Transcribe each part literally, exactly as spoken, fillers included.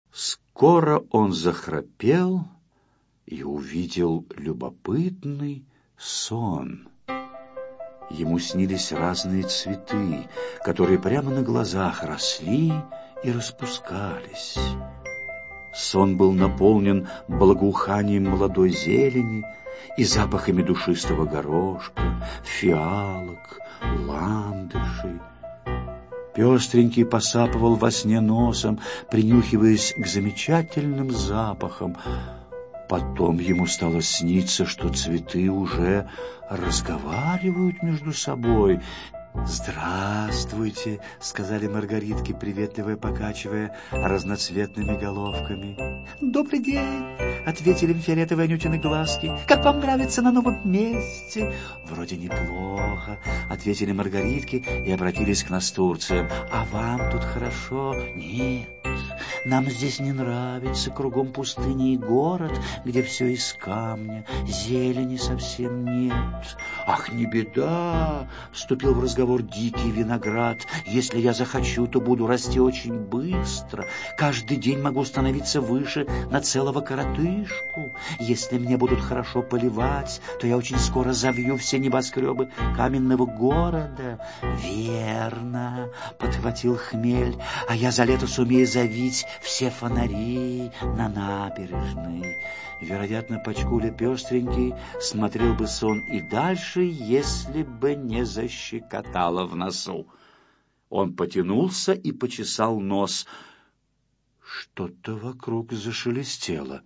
Скоро он захрапел и увидел любопытный сон. Ему снились разные цветы, которые прямо на глазах росли и распускались. Сон был наполнен благоуханием молодой зелени и запахами душистого горошка, фиалок, ландышей. Пестренький посапывал во сне носом, принюхиваясь к замечательным запахам. Потом ему стало сниться, что цветы уже разговаривают между собой. «Здравствуйте», — сказали маргаритки, приветливо покачивая разноцветными головками. «Добрый день», — ответили фиолетовые Анютины глазки. «Как вам нравится на новом месте?» «Вроде неплохо», — ответили маргаритки и обратились к настурциям. «А вам тут хорошо?» «Нет, нам здесь не нравится, кругом пустыни и город, где все из камня, зелени совсем нет». «Ах, не беда», — вступил в разговор дикий виноград. «Если я захочу, то буду расти очень быстро. Каждый день могу становиться выше на целого коротышку. Если мне будут хорошо поливать, то я очень скоро завью все небоскребы каменного города». «Верно», — подхватил хмель, «а я за лето сумею завить все фонари на набережной». Вероятно, Пачкуля пестренький смотрел бы сон и дальше, если бы не защекотало в носу. Он потянулся и почесал нос. Что-то вокруг зашелестело.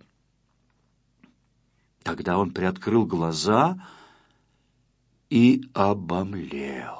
Тогда он приоткрыл глаза и обомлел.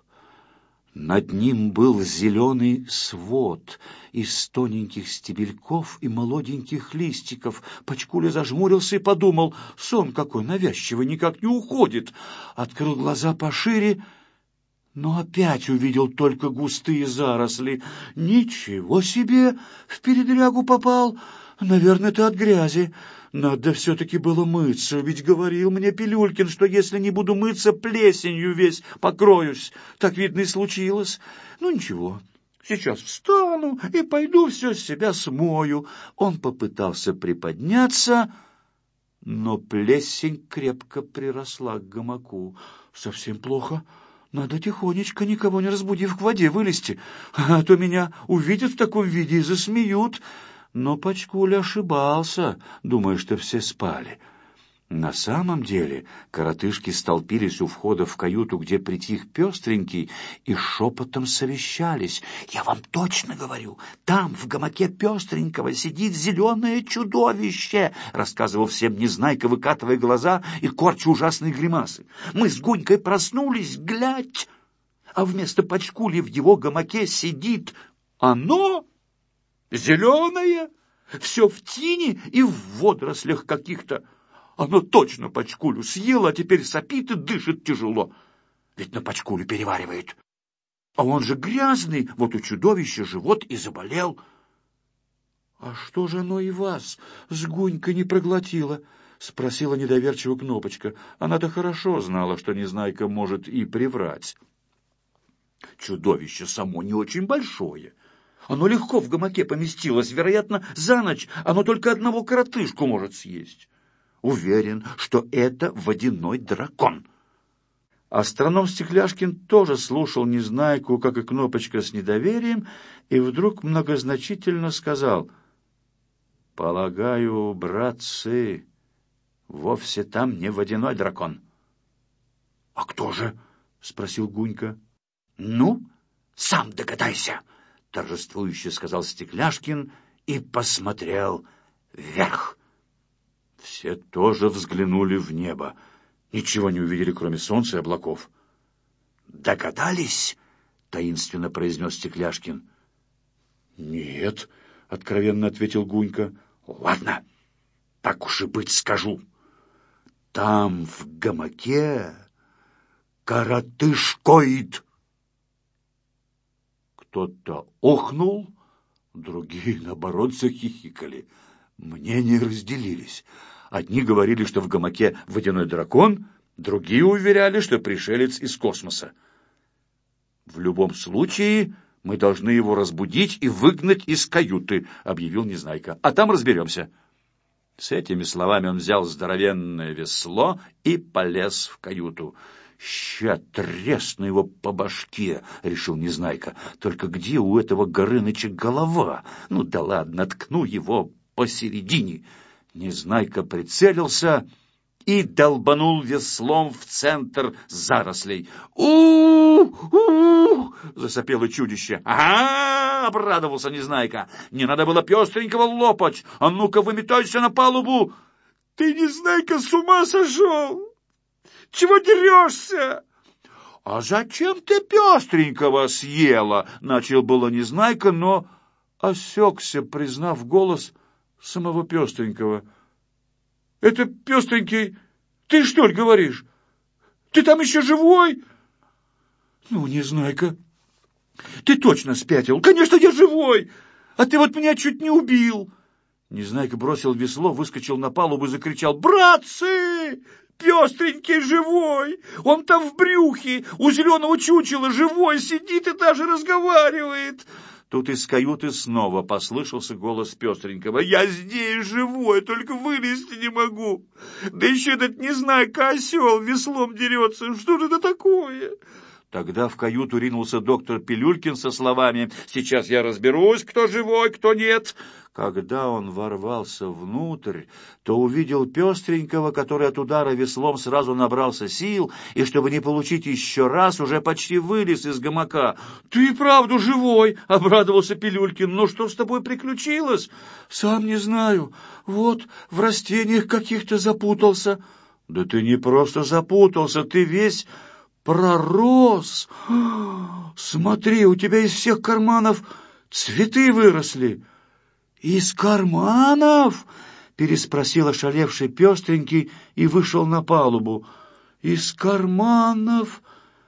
Над ним был зеленый свод из тоненьких стебельков и молоденьких листиков. Пачкуля зажмурился и подумал: сон какой навязчивый, никак не уходит. Открыл глаза пошире, но опять увидел только густые заросли. «Ничего себе! В передрягу попал! Наверное, это от грязи. Надо все-таки было мыться, ведь говорил мне Пилюлькин, что если не буду мыться, плесенью весь покроюсь. Так, видно, и случилось. Ну, ничего, сейчас встану и пойду все с себя смою». Он попытался приподняться, но плесень крепко приросла к гамаку. «Совсем плохо. Надо тихонечко, никого не разбудив, к воде вылезти, а то меня увидят в таком виде и засмеют». Но Пачкуля ошибался, думая, что все спали. На самом деле коротышки столпились у входа в каюту, где притих пестренький, и шепотом совещались. «Я вам точно говорю, там, в гамаке пестренького, сидит зеленое чудовище», — рассказывал всем Незнайка, выкатывая глаза и корча ужасные гримасы. «Мы с Гунькой проснулись, глядь, а вместо Пачкули в его гамаке сидит оно, зеленое, все в тине и в водорослях каких-то. Оно точно Пачкулю съело, а теперь сопит и дышит тяжело. Ведь на Пачкулю переваривает. А он же грязный, вот у чудовища живот и заболел». «А что же оно и вас с Гунькой не проглотило?» — спросила недоверчиво Кнопочка. Она-то хорошо знала, что Незнайка может и приврать. «Чудовище само не очень большое. Оно легко в гамаке поместилось. Вероятно, за ночь оно только одного коротышку может съесть. Уверен, что это водяной дракон». Астроном Стекляшкин тоже слушал Незнайку, как и Кнопочка, с недоверием, и вдруг многозначительно сказал: «Полагаю, братцы, вовсе там не водяной дракон». «А кто же?» — спросил Гунька. «Ну, сам догадайся», — торжествующе сказал Стекляшкин и посмотрел вверх. Все тоже взглянули в небо. Ничего не увидели, кроме солнца и облаков. «Догадались?» — таинственно произнес Стекляшкин. «Нет», — откровенно ответил Гунька. «Ладно, так уж и быть скажу. Там в гамаке коротышкоид». Кто-то охнул, другие, наоборот, захихикали. Мнения разделились. Одни говорили, что в гамаке водяной дракон, другие уверяли, что пришелец из космоса. В любом случае Мы должны его разбудить и выгнать из каюты, объявил Незнайка. А там разберемся. С этими словами он взял здоровенное весло и полез в каюту. «Ща тресну его по башке», — решил Незнайка. «Только где у этого Горыныча голова? Ну да ладно, ткну его посередине». Незнайка прицелился и долбанул веслом в центр зарослей. «У-у-у!» — засопело чудище. «Ага!» — обрадовался Незнайка. «Не надо было пестренького лопать! А ну-ка, выметайся на палубу!» «Ты, Незнайка, с ума сошел! Чего дерешься?» «А зачем ты пестренького съела?» — начал было Незнайка, но осекся, признав голос самого пестренького. «Это пестренький, ты что ли говоришь? Ты там еще живой?» «Ну, Незнайка, ты точно спятил. Конечно, я живой, а ты вот меня чуть не убил». Незнайка бросил весло, выскочил на палубу и закричал: «Братцы! Пестренький живой! Он там в брюхе, у зеленого чучела, живой, сидит и даже разговаривает!» Тут из каюты снова послышался голос пестренького. «Я здесь живой, только вылезти не могу. Да еще этот Незнайка осел веслом дерется. Что же это такое?» Тогда в каюту ринулся доктор Пилюлькин со словами: «Сейчас я разберусь, кто живой, кто нет». Когда он ворвался внутрь, то увидел пестренького, который от удара веслом сразу набрался сил, и, чтобы не получить еще раз, уже почти вылез из гамака. «Ты и правду живой!» — обрадовался Пилюлькин. «Ну что с тобой приключилось?» «Сам не знаю. Вот в растениях каких-то запутался». «Да ты не просто запутался, ты весь пророс. Смотри, у тебя из всех карманов цветы выросли». «Из карманов?» — переспросил ошалевший пестренький и вышел на палубу. «Из карманов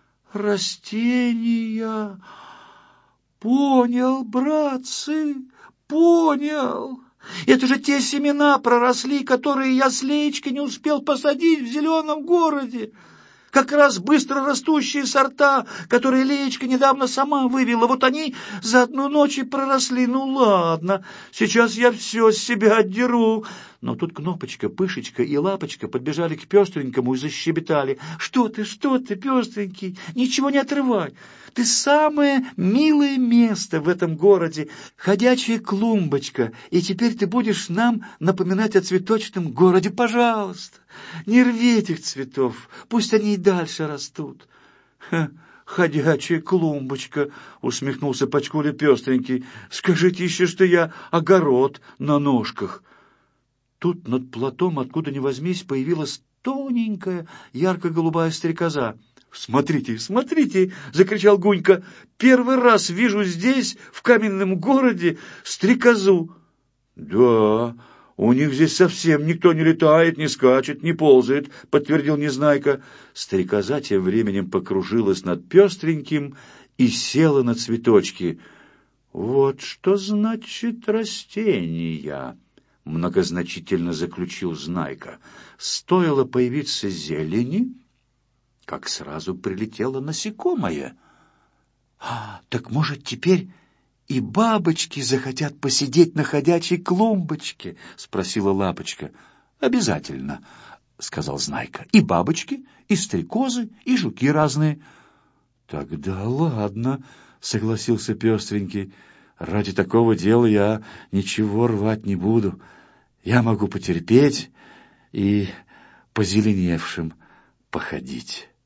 растения. Понял, братцы, понял. Это же те семена проросли, которые я с Леечкой не успел посадить в зеленом городе. Как раз быстро растущие сорта, которые Леечка недавно сама вывела. Вот они за одну ночь и проросли. Ну ладно, сейчас я все с себя отдеру». Но тут Кнопочка, Пышечка и Лапочка подбежали к пестренькому и защебетали: «Что ты, что ты, пестренький, ничего не отрывай. Ты самое милое место в этом городе, ходячая клумбочка, и теперь ты будешь нам напоминать о цветочном городе. Пожалуйста, не рви этих цветов, пусть они и дальше растут». «Ха, ходячая клумбочка», — усмехнулся Пачкуля пестренький. «Скажите еще, что я огород на ножках». Тут над плотом, откуда ни возьмись, появилась тоненькая ярко-голубая стрекоза. «Смотрите, смотрите!» — закричал Гунька. «Первый раз вижу здесь, в каменном городе, стрекозу». «Да, у них здесь совсем никто не летает, не скачет, не ползает», — подтвердил Незнайка. Стрекоза тем временем покружилась над пестреньким и села на цветочки. «Вот что значит растения», — многозначительно заключил Знайка. «Стоило появиться зелени, как сразу прилетело насекомое». «А, так, может, теперь и бабочки захотят посидеть на ходячей клумбочке?» — спросила Лапочка. «Обязательно», — сказал Знайка. «И бабочки, и стрекозы, и жуки разные». «Тогда ладно», — согласился пестренький. «Ради такого дела я ничего рвать не буду. Я могу потерпеть и позеленевшим походить».